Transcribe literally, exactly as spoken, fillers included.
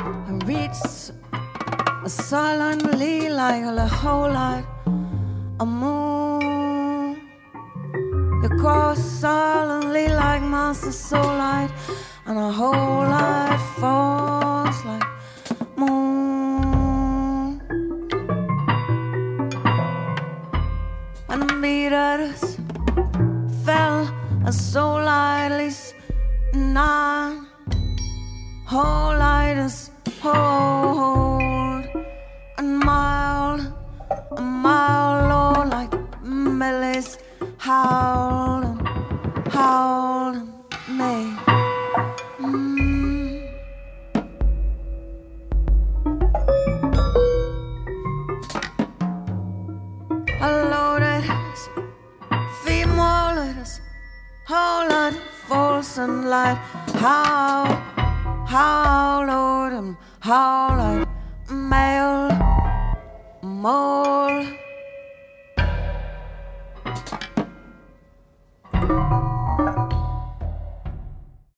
I reach silently like a whole lot. I move across silently like master soul light, and a whole lot falls like moon. And meters fell so lightly, nine whole light is hold, and mild, a mile low like melodies howl and howl and may. Mm. I loaded female letters, whole lot false and light. How, how load 'em, how light.